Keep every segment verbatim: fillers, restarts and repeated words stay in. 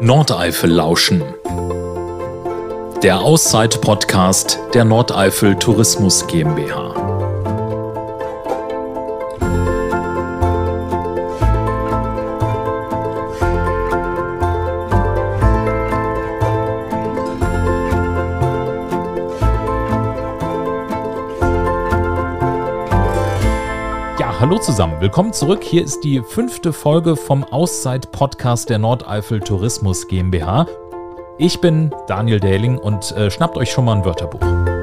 Nordeifel lauschen. Der Auszeit-Podcast der Nordeifel Tourismus GmbH. Hallo zusammen, willkommen zurück. Hier ist die fünfte Folge vom Auszeit-Podcast der Nordeifel Tourismus GmbH. Ich bin Daniel Dähling und äh, schnappt euch schon mal ein Wörterbuch.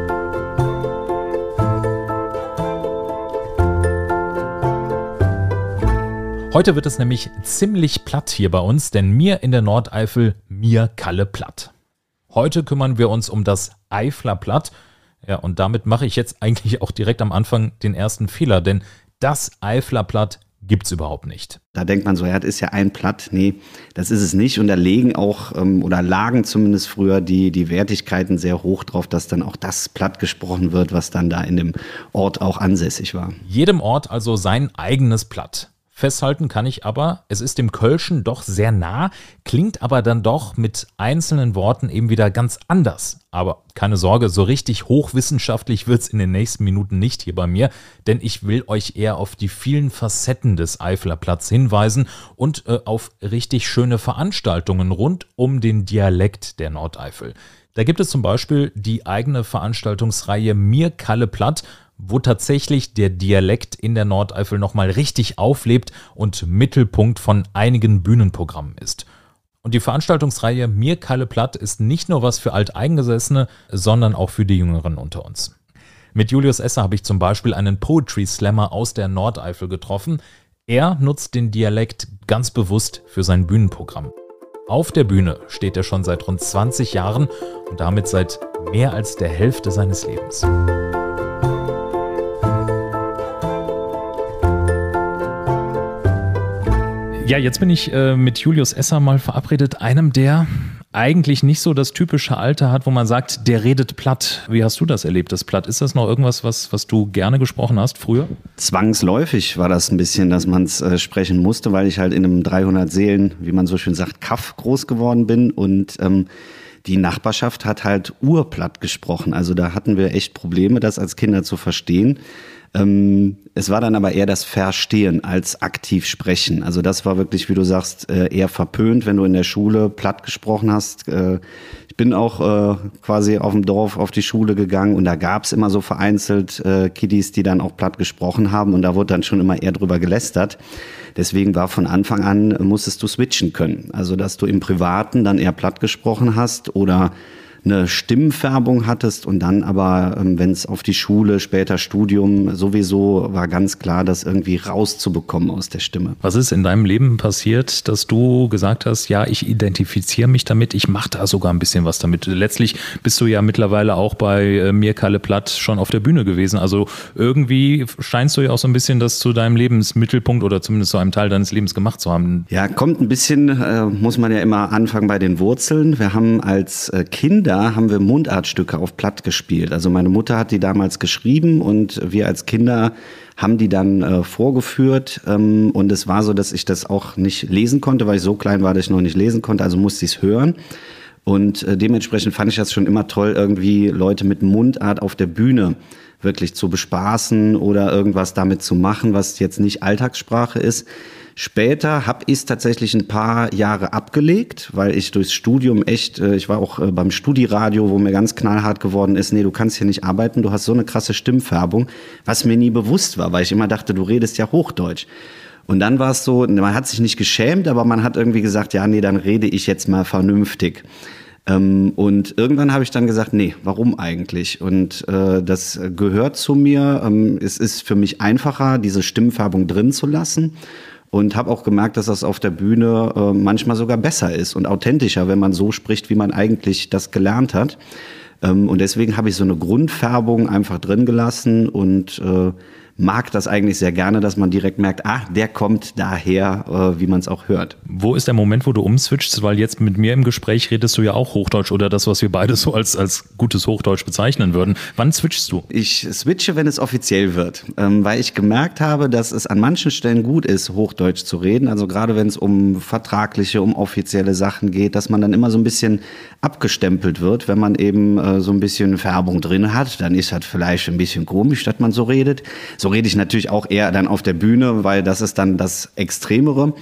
Heute wird es nämlich ziemlich platt hier bei uns, denn mir in der Nordeifel, mir Kalle platt. Heute kümmern wir uns um das Eifler Platt. Ja, und damit mache ich jetzt eigentlich auch direkt am Anfang den ersten Fehler, denn das Eifler Platt gibt's überhaupt nicht. Da denkt man so, ja, das ist ja ein Platt. Nee, das ist es nicht. Und da legen auch, ähm, oder lagen zumindest früher die, die Wertigkeiten sehr hoch drauf, dass dann auch das Platt gesprochen wird, was dann da in dem Ort auch ansässig war. Jedem Ort also sein eigenes Platt. Festhalten kann ich aber, es ist dem Kölschen doch sehr nah, klingt aber dann doch mit einzelnen Worten eben wieder ganz anders. Aber keine Sorge, so richtig hochwissenschaftlich wird's in den nächsten Minuten nicht hier bei mir, denn ich will euch eher auf die vielen Facetten des Eifler Platts hinweisen und äh, auf richtig schöne Veranstaltungen rund um den Dialekt der Nordeifel. Da gibt es zum Beispiel die eigene Veranstaltungsreihe Mir Kalle Platt, wo tatsächlich der Dialekt in der Nordeifel nochmal richtig auflebt und Mittelpunkt von einigen Bühnenprogrammen ist. Und die Veranstaltungsreihe Mir Kalle Platt ist nicht nur was für Alteingesessene, sondern auch für die Jüngeren unter uns. Mit Julius Esser habe ich zum Beispiel einen Poetry Slammer aus der Nordeifel getroffen. Er nutzt den Dialekt ganz bewusst für sein Bühnenprogramm. Auf der Bühne steht er schon seit rund zwanzig Jahren und damit seit mehr als der Hälfte seines Lebens. Ja, jetzt bin ich äh, mit Julius Esser mal verabredet, einem, der eigentlich nicht so das typische Alter hat, wo man sagt, der redet platt. Wie hast du das erlebt, das Platt? Ist das noch irgendwas, was, was du gerne gesprochen hast früher? Zwangsläufig war das ein bisschen, dass man es äh, sprechen musste, weil ich halt in einem dreihundert Seelen, wie man so schön sagt, Kaff groß geworden bin und ähm, die Nachbarschaft hat halt urplatt gesprochen. Also da hatten wir echt Probleme, das als Kinder zu verstehen. Ähm, es war dann aber eher das Verstehen als aktiv sprechen. Also das war wirklich, wie du sagst, äh, eher verpönt, wenn du in der Schule platt gesprochen hast. Äh, ich bin auch äh, quasi auf dem Dorf auf die Schule gegangen und da gab's immer so vereinzelt äh, Kiddies, die dann auch platt gesprochen haben und da wurde dann schon immer eher drüber gelästert. Deswegen war von Anfang an, musstest du switchen können. Also dass du im Privaten dann eher platt gesprochen hast oder eine Stimmfärbung hattest und dann aber, wenn es auf die Schule, später Studium, sowieso war ganz klar, das irgendwie rauszubekommen aus der Stimme. Was ist in deinem Leben passiert, dass du gesagt hast, ja, ich identifiziere mich damit, ich mache da sogar ein bisschen was damit. Letztlich bist du ja mittlerweile auch bei äh, Mir Kalle Platt schon auf der Bühne gewesen. Also irgendwie scheinst du ja auch so ein bisschen das zu deinem Lebensmittelpunkt oder zumindest zu einem Teil deines Lebens gemacht zu haben. Ja, kommt ein bisschen, äh, muss man ja immer anfangen bei den Wurzeln. Wir haben als äh, Kinder Da haben wir Mundartstücke auf Platt gespielt. Also meine Mutter hat die damals geschrieben und wir als Kinder haben die dann äh, vorgeführt. Ähm, und es war so, dass ich das auch nicht lesen konnte, weil ich so klein war, dass ich noch nicht lesen konnte. Also musste ich es hören. Und äh, dementsprechend fand ich das schon immer toll, irgendwie Leute mit Mundart auf der Bühne wirklich zu bespaßen oder irgendwas damit zu machen, was jetzt nicht Alltagssprache ist. Später habe ich es tatsächlich ein paar Jahre abgelegt, weil ich durchs Studium echt, ich war auch beim Studiradio, wo mir ganz knallhart geworden ist, nee, du kannst hier nicht arbeiten, du hast so eine krasse Stimmfärbung, was mir nie bewusst war, weil ich immer dachte, du redest ja Hochdeutsch. Und dann war es so, man hat sich nicht geschämt, aber man hat irgendwie gesagt, ja, nee, dann rede ich jetzt mal vernünftig. Und irgendwann habe ich dann gesagt, nee, warum eigentlich? Und äh, das gehört zu mir. Ähm, es ist für mich einfacher, diese Stimmfärbung drin zu lassen. Und habe auch gemerkt, dass das auf der Bühne äh, manchmal sogar besser ist und authentischer, wenn man so spricht, wie man eigentlich das gelernt hat. Ähm, und deswegen habe ich so eine Grundfärbung einfach drin gelassen und äh, mag das eigentlich sehr gerne, dass man direkt merkt, ah, der kommt daher, äh, wie man es auch hört. Wo ist der Moment, wo du umswitchst? Weil jetzt mit mir im Gespräch redest du ja auch Hochdeutsch oder das, was wir beide so als, als gutes Hochdeutsch bezeichnen würden. Wann switchst du? Ich switche, wenn es offiziell wird, ähm, weil ich gemerkt habe, dass es an manchen Stellen gut ist, Hochdeutsch zu reden. Also gerade wenn es um vertragliche, um offizielle Sachen geht, dass man dann immer so ein bisschen abgestempelt wird, wenn man eben äh, so ein bisschen Färbung drin hat. Dann ist das vielleicht ein bisschen komisch, dass man so redet. So rede ich natürlich auch eher dann auf der Bühne, weil das ist dann das Extremere.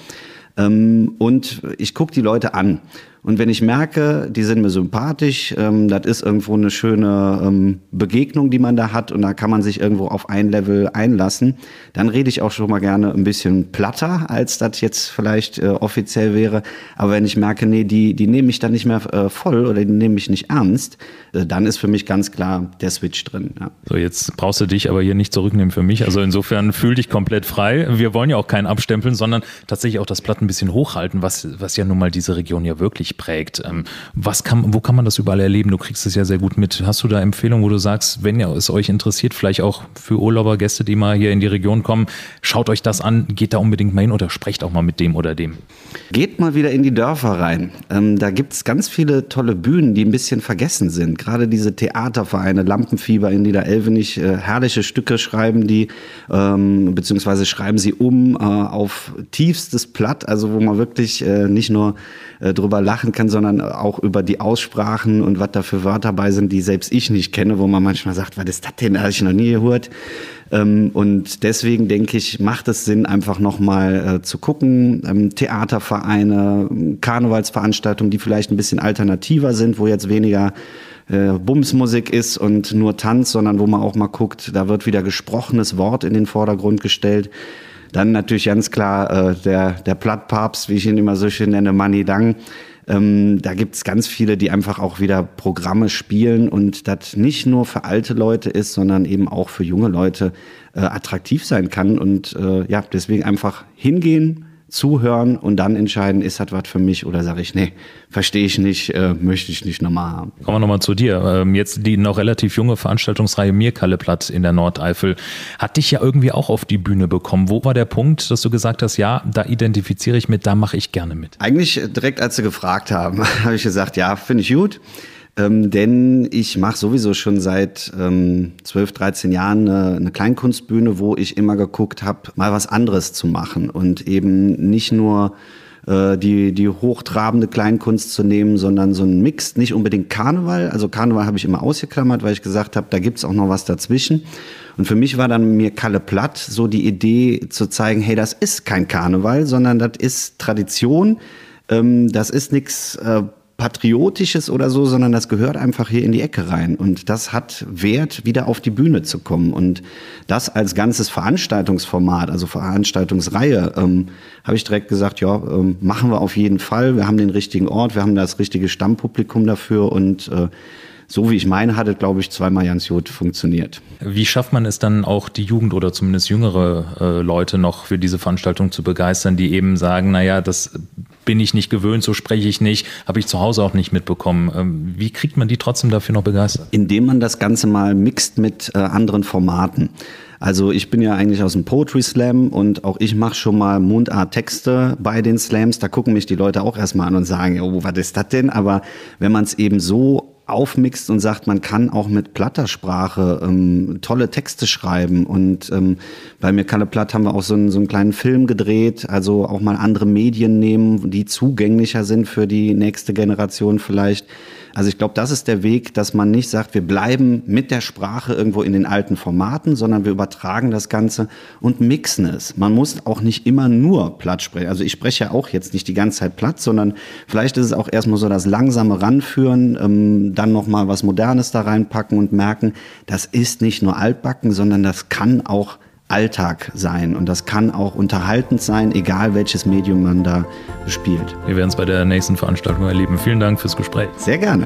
Ähm, und ich gucke die Leute an. Und wenn ich merke, die sind mir sympathisch, ähm, das ist irgendwo eine schöne ähm, Begegnung, die man da hat und da kann man sich irgendwo auf ein Level einlassen, dann rede ich auch schon mal gerne ein bisschen platter, als das jetzt vielleicht äh, offiziell wäre. Aber wenn ich merke, nee, die, die nehmen mich dann nicht mehr äh, voll oder die nehmen mich nicht ernst, äh, dann ist für mich ganz klar der Switch drin. Ja. So, jetzt brauchst du dich aber hier nicht zurücknehmen für mich. Also insofern fühl dich komplett frei. Wir wollen ja auch keinen abstempeln, sondern tatsächlich auch das Blatt ein bisschen hochhalten, was, was ja nun mal diese Region ja wirklich prägt. Was kann, wo kann man das überall erleben? Du kriegst es ja sehr gut mit. Hast du da Empfehlungen, wo du sagst, wenn ihr es euch interessiert, vielleicht auch für Urlauber, Gäste, die mal hier in die Region kommen, schaut euch das an, geht da unbedingt mal hin oder sprecht auch mal mit dem oder dem? Geht mal wieder in die Dörfer rein. Ähm, da gibt es ganz viele tolle Bühnen, die ein bisschen vergessen sind. Gerade diese Theatervereine, Lampenfieber in Niederelvenich, äh, herrliche Stücke schreiben die, ähm, beziehungsweise schreiben sie um äh, auf tiefstes Platt, also wo man wirklich äh, nicht nur äh, drüber lachen kann, sondern auch über die Aussprachen und was da für Wörter bei sind, die selbst ich nicht kenne, wo man manchmal sagt, was ist das denn, habe ich noch nie gehört. Ähm, und deswegen denke ich, macht es Sinn, einfach nochmal äh, zu gucken. Ähm, Theatervereine, Karnevalsveranstaltungen, die vielleicht ein bisschen alternativer sind, wo jetzt weniger äh, Bumsmusik ist und nur Tanz, sondern wo man auch mal guckt, da wird wieder gesprochenes Wort in den Vordergrund gestellt. Dann natürlich ganz klar äh, der, der Plattpapst, wie ich ihn immer so schön nenne, Manny Dang. Ähm, da gibt's ganz viele, die einfach auch wieder Programme spielen und das nicht nur für alte Leute ist, sondern eben auch für junge Leute äh, attraktiv sein kann. Und äh, ja, deswegen einfach hingehen, zuhören und dann entscheiden, ist das was für mich oder sage ich, nee, verstehe ich nicht, äh, möchte ich nicht nochmal haben. Kommen wir nochmal zu dir. Ähm, jetzt die noch relativ junge Veranstaltungsreihe Mir Kalle-Platt in der Nordeifel hat dich ja irgendwie auch auf die Bühne bekommen. Wo war der Punkt, dass du gesagt hast, ja, da identifiziere ich mit, da mache ich gerne mit? Eigentlich direkt, als sie gefragt haben, habe ich gesagt, ja, finde ich gut. Ähm, denn ich mache sowieso schon seit ähm, zwölf, dreizehn Jahren eine, eine Kleinkunstbühne, wo ich immer geguckt habe, mal was anderes zu machen und eben nicht nur äh, die, die hochtrabende Kleinkunst zu nehmen, sondern so ein Mix, nicht unbedingt Karneval. Also Karneval habe ich immer ausgeklammert, weil ich gesagt habe, da gibt's auch noch was dazwischen. Und für mich war dann Mir Kalle-Platt so die Idee zu zeigen, hey, das ist kein Karneval, sondern das ist Tradition, ähm, das ist nichts äh, Patriotisches oder so, sondern das gehört einfach hier in die Ecke rein. Und das hat Wert, wieder auf die Bühne zu kommen. Und das als ganzes Veranstaltungsformat, also Veranstaltungsreihe, ähm, habe ich direkt gesagt, ja, ähm, machen wir auf jeden Fall. Wir haben den richtigen Ort, wir haben das richtige Stammpublikum dafür und äh, so wie ich meine, hat es, glaube ich, zweimal ganz gut funktioniert. Wie schafft man es dann auch, die Jugend oder zumindest jüngere äh, Leute noch für diese Veranstaltung zu begeistern, die eben sagen, naja, das bin ich nicht gewöhnt, so spreche ich nicht, habe ich zu Hause auch nicht mitbekommen. Ähm, wie kriegt man die trotzdem dafür noch begeistert? Indem man das Ganze mal mixt mit äh, anderen Formaten. Also ich bin ja eigentlich aus dem Poetry Slam und auch ich mache schon mal Mundart-Texte bei den Slams. Da gucken mich die Leute auch erstmal an und sagen, oh, was ist das denn? Aber wenn man es eben so aufmixt und sagt, man kann auch mit platter Sprache ähm, tolle Texte schreiben. Und ähm, bei Mir Kalle-Platt haben wir auch so einen, so einen kleinen Film gedreht, also auch mal andere Medien nehmen, die zugänglicher sind für die nächste Generation vielleicht. Also ich glaube, das ist der Weg, dass man nicht sagt, wir bleiben mit der Sprache irgendwo in den alten Formaten, sondern wir übertragen das Ganze und mixen es. Man muss auch nicht immer nur platt sprechen. Also ich spreche ja auch jetzt nicht die ganze Zeit platt, sondern vielleicht ist es auch erstmal so das langsame Ranführen, ähm, dann nochmal was Modernes da reinpacken und merken, das ist nicht nur altbacken, sondern das kann auch Alltag sein und das kann auch unterhaltend sein, egal welches Medium man da bespielt. Wir werden es bei der nächsten Veranstaltung erleben. Vielen Dank fürs Gespräch. Sehr gerne.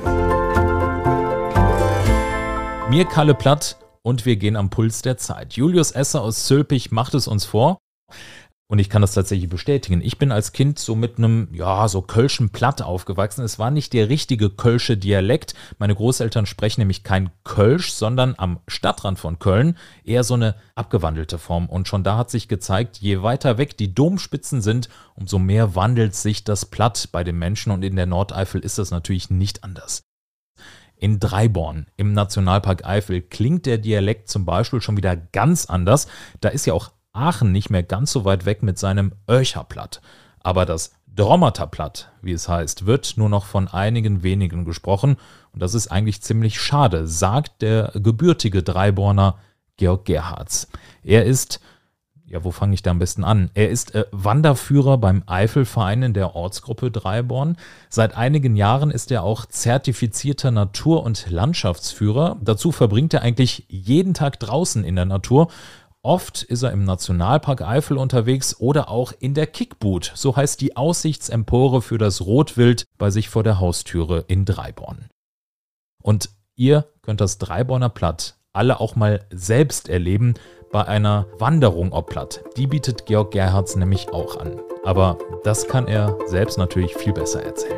Mir Kalle-Platt und wir gehen am Puls der Zeit. Julius Esser aus Zülpich macht es uns vor. Und ich kann das tatsächlich bestätigen. Ich bin als Kind so mit einem, ja, so kölschen Platt aufgewachsen. Es war nicht der richtige kölsche Dialekt. Meine Großeltern sprechen nämlich kein Kölsch, sondern am Stadtrand von Köln eher so eine abgewandelte Form. Und schon da hat sich gezeigt, je weiter weg die Domspitzen sind, umso mehr wandelt sich das Platt bei den Menschen. Und in der Nordeifel ist das natürlich nicht anders. In Dreiborn im Nationalpark Eifel klingt der Dialekt zum Beispiel schon wieder ganz anders. Da ist ja auch Aachen nicht mehr ganz so weit weg mit seinem Öcher-Platt. Aber das Drommerter-Platt, wie es heißt, wird nur noch von einigen wenigen gesprochen. Und das ist eigentlich ziemlich schade, sagt der gebürtige Dreiborner Georg Gerhards. Er ist, ja, wo fange ich da am besten an? Er ist äh, Wanderführer beim Eifelverein in der Ortsgruppe Dreiborn. Seit einigen Jahren ist er auch zertifizierter Natur- und Landschaftsführer. Dazu verbringt er eigentlich jeden Tag draußen in der Natur. Oft ist er im Nationalpark Eifel unterwegs oder auch in der Kickboot, so heißt die Aussichtsempore für das Rotwild bei sich vor der Haustüre in Dreiborn. Und ihr könnt das Dreiborner Platt alle auch mal selbst erleben bei einer Wanderung ob Platt. Die bietet Georg Gerhards nämlich auch an. Aber das kann er selbst natürlich viel besser erzählen.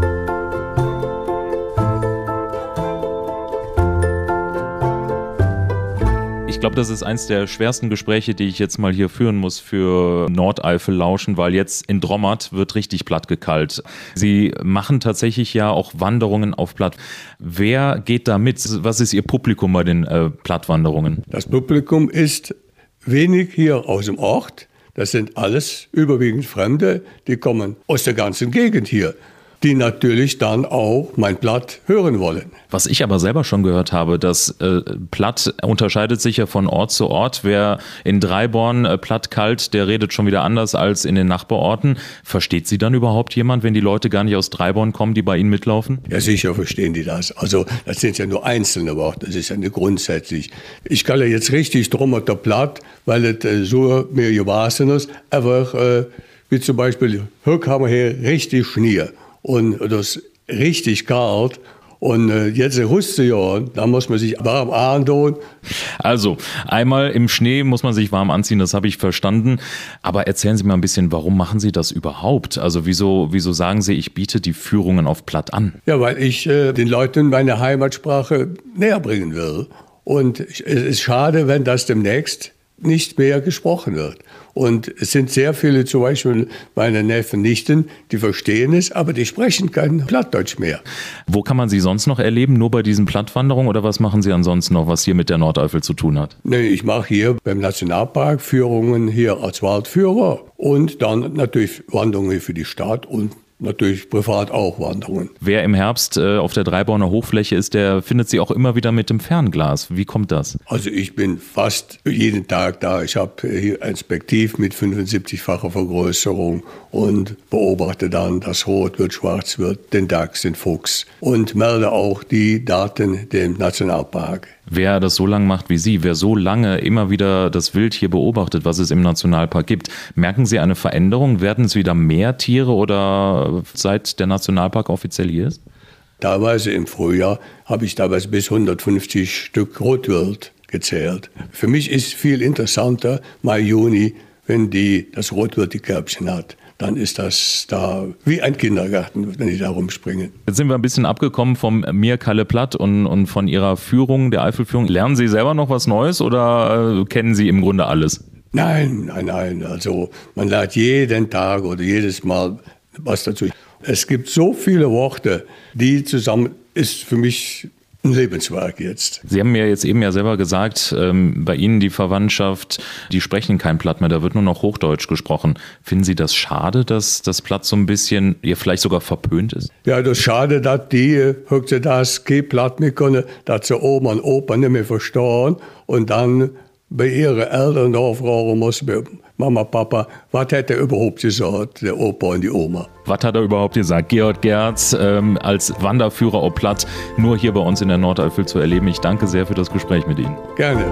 Ich glaube, das ist eins der schwersten Gespräche, die ich jetzt mal hier führen muss für Nordeifel lauschen, weil jetzt in Drommert wird richtig platt gekalt. Sie machen tatsächlich ja auch Wanderungen auf Platt. Wer geht da mit? Was ist Ihr Publikum bei den äh, Plattwanderungen? Das Publikum ist wenig hier aus dem Ort. Das sind alles überwiegend Fremde, die kommen aus der ganzen Gegend hier, die natürlich dann auch mein Platt hören wollen. Was ich aber selber schon gehört habe, das äh, Platt unterscheidet sich ja von Ort zu Ort. Wer in Dreiborn äh, Platt kalt, der redet schon wieder anders als in den Nachbarorten. Versteht Sie dann überhaupt jemand, wenn die Leute gar nicht aus Dreiborn kommen, die bei Ihnen mitlaufen? Ja, sicher verstehen die das. Also das sind ja nur einzelne Worte, das ist ja nicht grundsätzlich. Ich kann ja jetzt richtig Drommerter Platt, weil es äh, so mir gewachsen ist, aber äh, wie zum Beispiel, hier haben wir hier richtig Schnee. Und das ist richtig kalt. Und äh, jetzt rüstet ja, da muss man sich warm antun. Also, einmal im Schnee muss man sich warm anziehen, das habe ich verstanden. Aber erzählen Sie mal ein bisschen, warum machen Sie das überhaupt? Also, wieso, wieso sagen Sie, ich biete die Führungen auf Platt an? Ja, weil ich äh, den Leuten meine Heimatsprache näher bringen will. Und es ist schade, wenn das demnächst nicht mehr gesprochen wird. Und es sind sehr viele, zum Beispiel meine Neffen, Nichten, die verstehen es, aber die sprechen kein Plattdeutsch mehr. Wo kann man Sie sonst noch erleben? Nur bei diesen Plattwanderungen oder was machen Sie ansonsten noch, was hier mit der Nordeifel zu tun hat? Nee, ich mache hier beim Nationalpark Führungen hier als Waldführer und dann natürlich Wanderungen für die Stadt und natürlich privat auch Wanderungen. Wer im Herbst äh, auf der Dreiborner Hochfläche ist, der findet Sie auch immer wieder mit dem Fernglas. Wie kommt das? Also ich bin fast jeden Tag da. Ich habe hier ein Spektiv mit fünfundsiebzigfacher Vergrößerung und beobachte dann, dass rot wird, schwarz wird, den Dachs, den Fuchs und melde auch die Daten dem Nationalpark. Wer das so lange macht wie Sie, wer so lange immer wieder das Wild hier beobachtet, was es im Nationalpark gibt, merken Sie eine Veränderung? Werden es wieder mehr Tiere oder seit der Nationalpark offiziell hier ist? Teilweise im Frühjahr habe ich teilweise bis hundertfünfzig Stück Rotwild gezählt. Für mich ist viel interessanter Mai, Juni, wenn die, das Rotwild die Körbchen hat. Dann ist das da wie ein Kindergarten, wenn die da rumspringen. Jetzt sind wir ein bisschen abgekommen vom Mir Kalle Platt und, und von Ihrer Führung, der Eifelführung. Lernen Sie selber noch was Neues oder äh, kennen Sie im Grunde alles? Nein, nein, nein. Also man lernt jeden Tag oder jedes Mal was dazu. Es gibt so viele Worte, die zusammen ist für mich ein Lebenswerk jetzt. Sie haben mir jetzt eben ja selber gesagt, ähm, bei Ihnen die Verwandtschaft, die sprechen kein Platt mehr, da wird nur noch Hochdeutsch gesprochen. Finden Sie das schade, dass das Platt so ein bisschen, ja, vielleicht sogar verpönt ist? Ja, das ist schade, dass die heute das kein Platt mehr können, dass sie Oma und Opa nicht mehr verstehen und dann bei ihren Eltern da fragen muss, Mama, Papa, was hat er überhaupt gesagt, der Opa und die Oma? Was hat er überhaupt gesagt? Georg Gerhards ähm, als Wanderführer auf Platt, nur hier bei uns in der Nordeifel zu erleben. Ich danke sehr für das Gespräch mit Ihnen. Gerne.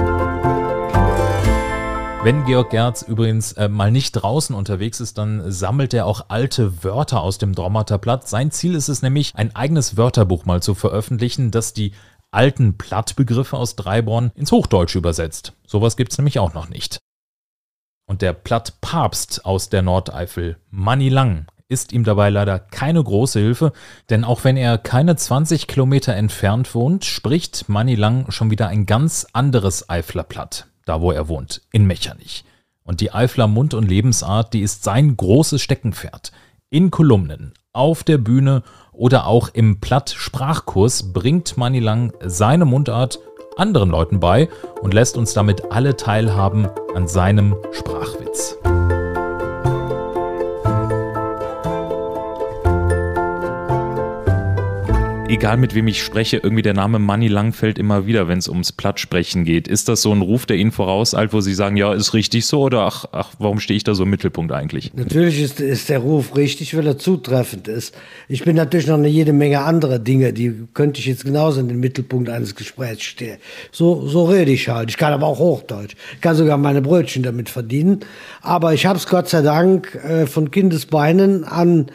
Wenn Georg Gerhards übrigens äh, mal nicht draußen unterwegs ist, dann sammelt er auch alte Wörter aus dem Drommerter Platt. Sein Ziel ist es nämlich, ein eigenes Wörterbuch mal zu veröffentlichen, das die alten Plattbegriffe aus Dreiborn ins Hochdeutsche übersetzt. Sowas gibt es nämlich auch noch nicht. Und der Platt-Papst aus der Nordeifel, Manni Lang, ist ihm dabei leider keine große Hilfe, denn auch wenn er keine zwanzig Kilometer entfernt wohnt, spricht Manni Lang schon wieder ein ganz anderes Eifler Platt, da wo er wohnt, in Mechernich. Und die Eifler Mund- und Lebensart, die ist sein großes Steckenpferd. In Kolumnen, auf der Bühne oder auch im Platt-Sprachkurs bringt Manni Lang seine Mundart anderen Leuten bei und lässt uns damit alle teilhaben an seinem Sprachwitz. Egal mit wem ich spreche, irgendwie der Name Manni Lang fällt immer wieder, wenn es ums Plattsprechen geht. Ist das so ein Ruf, der Ihnen vorauseilt, wo Sie sagen, ja, ist richtig so, oder ach, ach warum stehe ich da so im Mittelpunkt eigentlich? Natürlich ist, ist der Ruf richtig, weil er zutreffend ist. Ich bin natürlich noch eine jede Menge andere Dinge, die könnte ich jetzt genauso in den Mittelpunkt eines Gesprächs stellen. So, so rede ich halt. Ich kann aber auch Hochdeutsch. Ich kann sogar meine Brötchen damit verdienen. Aber ich habe es Gott sei Dank äh, von Kindesbeinen an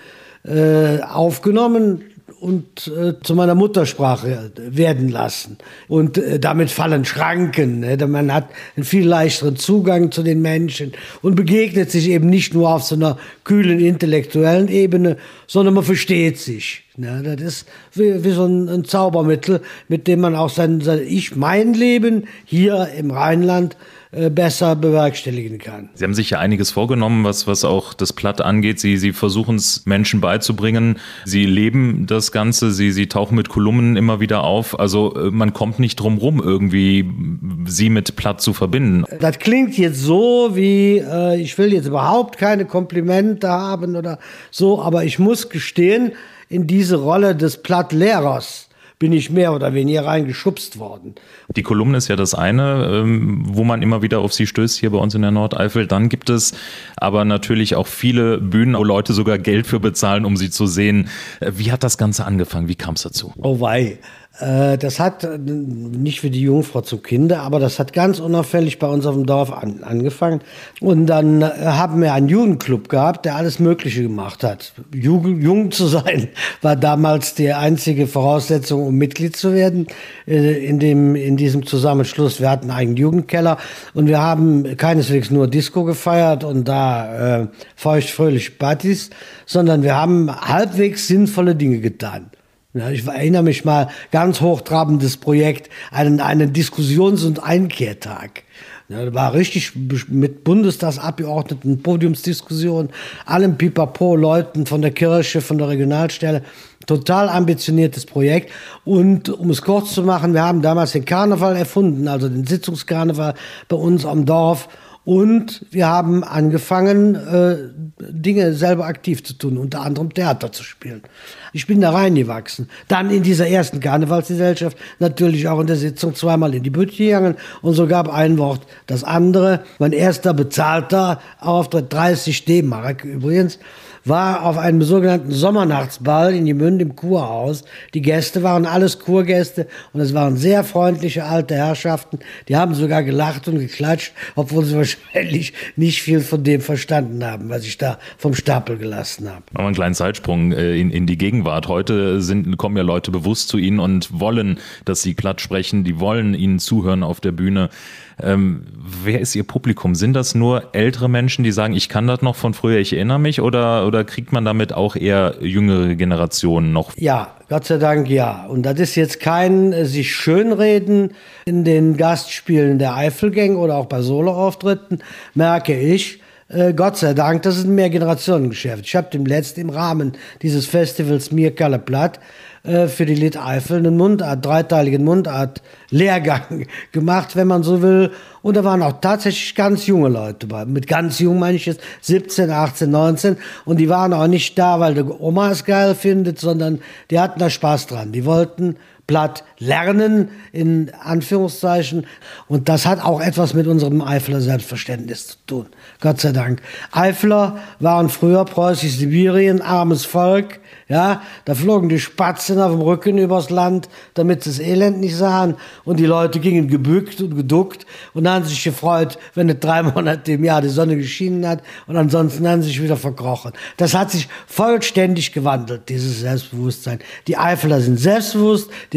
äh, aufgenommen und äh, zu meiner Muttersprache werden lassen. Und äh, damit fallen Schranken. Ne? Man hat einen viel leichteren Zugang zu den Menschen und begegnet sich eben nicht nur auf so einer kühlen intellektuellen Ebene, sondern man versteht sich. Ne? Das ist wie, wie so ein, ein Zaubermittel, mit dem man auch sein, sein Ich, mein Leben hier im Rheinland besser bewerkstelligen kann. Sie haben sich ja einiges vorgenommen, was, was auch das Platt angeht. Sie, Sie versuchen es Menschen beizubringen. Sie leben das Ganze. Sie, Sie tauchen mit Kolumnen immer wieder auf. Also man kommt nicht drum rum, irgendwie Sie mit Platt zu verbinden. Das klingt jetzt so wie, äh, ich will jetzt überhaupt keine Komplimente haben oder so, aber ich muss gestehen, in diese Rolle des Plattlehrers bin ich mehr oder weniger reingeschubst worden. Die Kolumne ist ja das eine, wo man immer wieder auf sie stößt, hier bei uns in der Nordeifel. Dann gibt es aber natürlich auch viele Bühnen, wo Leute sogar Geld für bezahlen, um sie zu sehen. Wie hat das Ganze angefangen? Wie kam es dazu? Oh wei. Das hat nicht wie die Jungfrau zum Kinde, aber das hat ganz unauffällig bei uns auf dem Dorf an, angefangen. Und dann haben wir einen Jugendclub gehabt, der alles Mögliche gemacht hat. Jugend, jung zu sein war damals die einzige Voraussetzung, um Mitglied zu werden in, dem, in diesem Zusammenschluss. Wir hatten einen Jugendkeller und wir haben keineswegs nur Disco gefeiert und da äh, feuchtfröhliche Partys, sondern wir haben halbwegs sinnvolle Dinge getan. Ja, ich erinnere mich mal, ganz hochtrabendes Projekt, einen, einen Diskussions- und Einkehrtag. Ja, da war richtig mit Bundestagsabgeordneten, Podiumsdiskussion, allem Pipapo, Leuten von der Kirche, von der Regionalstelle. Total ambitioniertes Projekt. Und um es kurz zu machen, wir haben damals den Karneval erfunden, also den Sitzungskarneval bei uns am Dorf. Und wir haben angefangen, äh, Dinge selber aktiv zu tun, unter anderem Theater zu spielen. Ich bin da reingewachsen. Dann in dieser ersten Karnevalsgesellschaft natürlich auch in der Sitzung zweimal in die Bütte gegangen und so gab ein Wort das andere. Mein erster bezahlter Auftritt, dreißig D-Mark übrigens, war auf einem sogenannten Sommernachtsball in Gmünd im Kurhaus. Die Gäste waren alles Kurgäste und es waren sehr freundliche alte Herrschaften. Die haben sogar gelacht und geklatscht, obwohl sie wahrscheinlich nicht viel von dem verstanden haben, was ich da vom Stapel gelassen habe. Machen wir einen kleinen Zeitsprung in, in die Gegenwart. Heute sind, kommen ja Leute bewusst zu Ihnen und wollen, dass Sie Platt sprechen. Die wollen Ihnen zuhören auf der Bühne. Ähm, wer ist Ihr Publikum? Sind das nur ältere Menschen, die sagen, ich kann das noch von früher, ich erinnere mich, oder, oder kriegt man damit auch eher jüngere Generationen noch? Ja, Gott sei Dank ja. Und das ist jetzt kein äh, sich schönreden in den Gastspielen der Eifelgang oder auch bei Soloauftritten, merke ich. Äh, Gott sei Dank, das ist ein Mehrgenerationengeschäft. Ich habe dem letzten im Rahmen dieses Festivals Mir Kalle Platt äh, für die Lied Eifel einen Mundart, dreiteiligen Mundart-Lehrgang gemacht, wenn man so will. Und da waren auch tatsächlich ganz junge Leute bei. Mit ganz jung meine ich jetzt siebzehn, achtzehn, neunzehn. Und die waren auch nicht da, weil die Oma es geil findet, sondern die hatten da Spaß dran. Die wollten Platt lernen, in Anführungszeichen. Und das hat auch etwas mit unserem Eifler Selbstverständnis zu tun. Gott sei Dank. Eifler waren früher Preußisch-Sibirien, armes Volk. Ja, da flogen die Spatzen auf dem Rücken übers Land, damit sie das Elend nicht sahen. Und die Leute gingen gebückt und geduckt und haben sich gefreut, wenn es drei Monate im Jahr die Sonne geschienen hat. Und ansonsten haben sie sich wieder verkrochen. Das hat sich vollständig gewandelt, dieses Selbstbewusstsein. Die Eifler sind selbstbewusst, die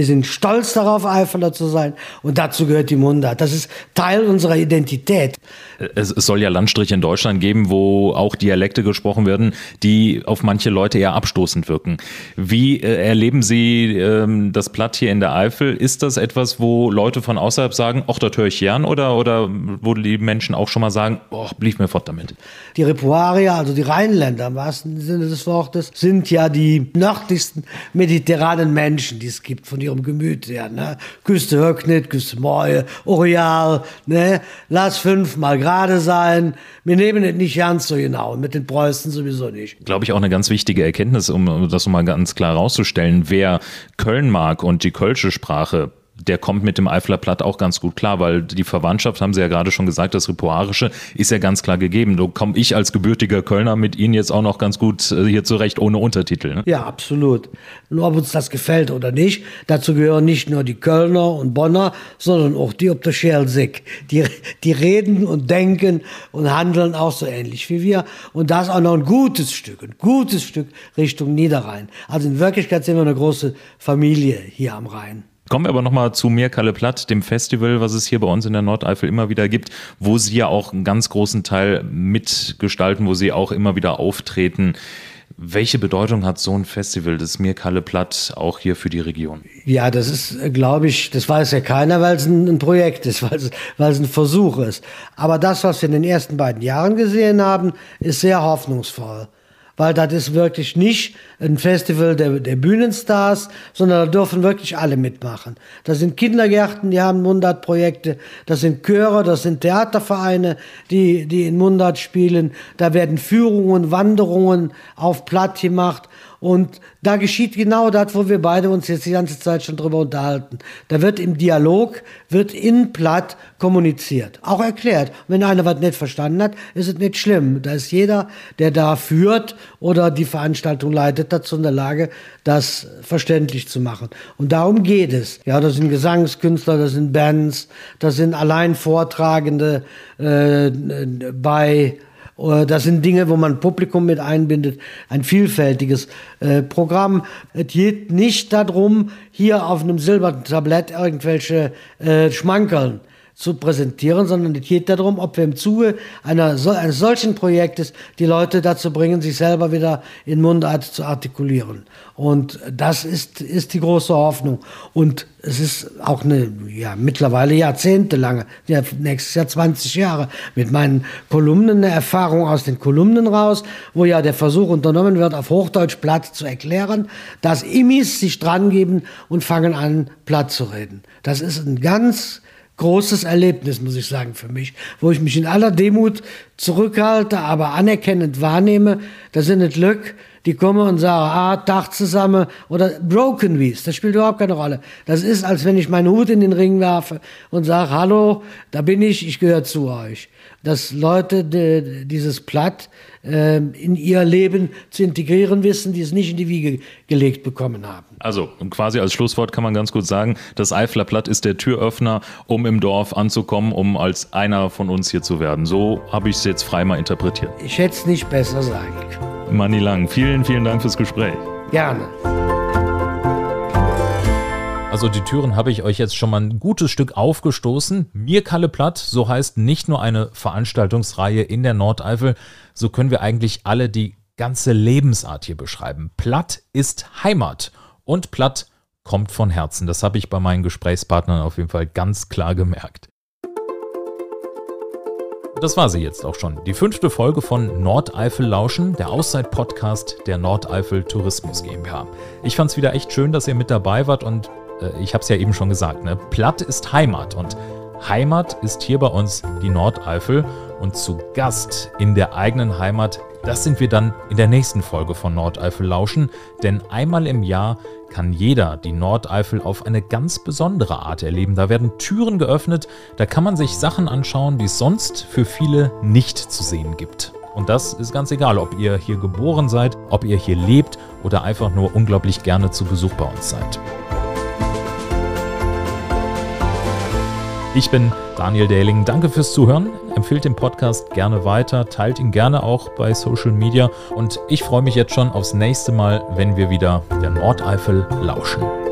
die sind stolz darauf, Eifeler zu sein und dazu gehört die Mundart. Das ist Teil unserer Identität. Es, es soll ja Landstriche in Deutschland geben, wo auch Dialekte gesprochen werden, die auf manche Leute eher abstoßend wirken. Wie äh, erleben Sie ähm, das Platt hier in der Eifel? Ist das etwas, wo Leute von außerhalb sagen, ach, das höre ich gern, oder, oder wo die Menschen auch schon mal sagen, oh, blieb mir fort damit? Die Ripuarier, also die Rheinländer im wahrsten Sinne des Wortes, sind ja die nördlichsten mediterranen Menschen, die es gibt, von ihrem Gemüt her. Ne? Küste Höcknit, Küste Moje, Oreal, ne? Lass fünfmal gerade sein. Wir nehmen es nicht ganz so genau, mit den Preußen sowieso nicht. Glaube ich auch eine ganz wichtige Erkenntnis, um das mal ganz klar rauszustellen. Wer Köln mag und die kölsche Sprache, der kommt mit dem Eifeler Platt auch ganz gut klar, weil die Verwandtschaft, haben Sie ja gerade schon gesagt, das Ripuarische ist ja ganz klar gegeben. Da komme ich als gebürtiger Kölner mit Ihnen jetzt auch noch ganz gut hier zurecht, ohne Untertitel. Ne? Ja, absolut. Und ob uns das gefällt oder nicht, dazu gehören nicht nur die Kölner und Bonner, sondern auch die ob der Schelsig. Die, die reden und denken und handeln auch so ähnlich wie wir. Und das auch noch ein gutes Stück, ein gutes Stück Richtung Niederrhein. Also in Wirklichkeit sind wir eine große Familie hier am Rhein. Kommen wir aber nochmal zu Mir Kalle Platt, dem Festival, was es hier bei uns in der Nordeifel immer wieder gibt, wo Sie ja auch einen ganz großen Teil mitgestalten, wo Sie auch immer wieder auftreten. Welche Bedeutung hat so ein Festival, das Mir Kalle Platt, auch hier für die Region? Ja, das ist, glaube ich, das weiß ja keiner, weil es ein, ein Projekt ist, weil es, weil es ein Versuch ist. Aber das, was wir in den ersten beiden Jahren gesehen haben, ist sehr hoffnungsvoll. Weil das ist wirklich nicht ein Festival der, der Bühnenstars, sondern da dürfen wirklich alle mitmachen. Das sind Kindergärten, die haben Mundartprojekte, das sind Chöre, das sind Theatervereine, die, die in Mundart spielen. Da werden Führungen, Wanderungen auf Platt gemacht. Und da geschieht genau das, wo wir beide uns jetzt die ganze Zeit schon drüber unterhalten. Da wird im Dialog, wird in Platt kommuniziert, auch erklärt. Und wenn einer was nicht verstanden hat, ist es nicht schlimm. Da ist jeder, der da führt oder die Veranstaltung leitet, dazu in der Lage, das verständlich zu machen. Und darum geht es. Ja, das sind Gesangskünstler, das sind Bands, das sind Alleinvortragende äh, bei... Das sind Dinge, wo man Publikum mit einbindet. Ein vielfältiges äh, Programm. Es geht nicht darum, hier auf einem silbernen Tablett irgendwelche äh, Schmankerln zu präsentieren, sondern es geht darum, ob wir im Zuge einer, eines solchen Projektes die Leute dazu bringen, sich selber wieder in Mundart zu artikulieren. Und das ist, ist die große Hoffnung. Und es ist auch eine, ja, mittlerweile jahrzehntelange, ja, nächstes Jahr zwanzig Jahre, mit meinen Kolumnen, eine Erfahrung aus den Kolumnen raus, wo ja der Versuch unternommen wird, auf Hochdeutsch Platt zu erklären, dass Immis sich dran geben und fangen an, Platt zu reden. Das ist ein ganz großes Erlebnis, muss ich sagen, für mich, wo ich mich in aller Demut zurückhalte, aber anerkennend wahrnehme. Da sind nicht Glück, die kommen und sagen, ah, Tag zusammen oder Broken Wies, das spielt überhaupt keine Rolle. Das ist, als wenn ich meinen Hut in den Ring werfe und sage, hallo, da bin ich, ich gehöre zu euch. Dass Leute de, dieses Platt äh, in ihr Leben zu integrieren wissen, die es nicht in die Wiege gelegt bekommen haben. Also quasi als Schlusswort kann man ganz gut sagen, das Eifeler Platt ist der Türöffner, um im Dorf anzukommen, um als einer von uns hier zu werden. So habe ich es jetzt frei mal interpretiert. Ich hätte es nicht besser sagen können. Manni Lang, vielen, vielen Dank fürs Gespräch. Gerne. Also die Türen habe ich euch jetzt schon mal ein gutes Stück aufgestoßen. Mir Kalle Platt, so heißt nicht nur eine Veranstaltungsreihe in der Nordeifel, so können wir eigentlich alle die ganze Lebensart hier beschreiben. Platt ist Heimat und Platt kommt von Herzen. Das habe ich bei meinen Gesprächspartnern auf jeden Fall ganz klar gemerkt. Das war sie jetzt auch schon. Die fünfte Folge von Nordeifel Lauschen, der Auszeit-Podcast der Nordeifel Tourismus GmbH. Ich fand es wieder echt schön, dass ihr mit dabei wart und äh, ich habe es ja eben schon gesagt, ne? Platt ist Heimat und Heimat ist hier bei uns die Nordeifel und zu Gast in der eigenen Heimat, das sind wir dann in der nächsten Folge von Nordeifel Lauschen, denn einmal im Jahr kann jeder die Nordeifel auf eine ganz besondere Art erleben. Da werden Türen geöffnet, da kann man sich Sachen anschauen, die es sonst für viele nicht zu sehen gibt. Und das ist ganz egal, ob ihr hier geboren seid, ob ihr hier lebt oder einfach nur unglaublich gerne zu Besuch bei uns seid. Ich bin Daniel Dehling. Danke fürs Zuhören. Empfehlt den Podcast gerne weiter, teilt ihn gerne auch bei Social Media und ich freue mich jetzt schon aufs nächste Mal, wenn wir wieder der Nordeifel lauschen.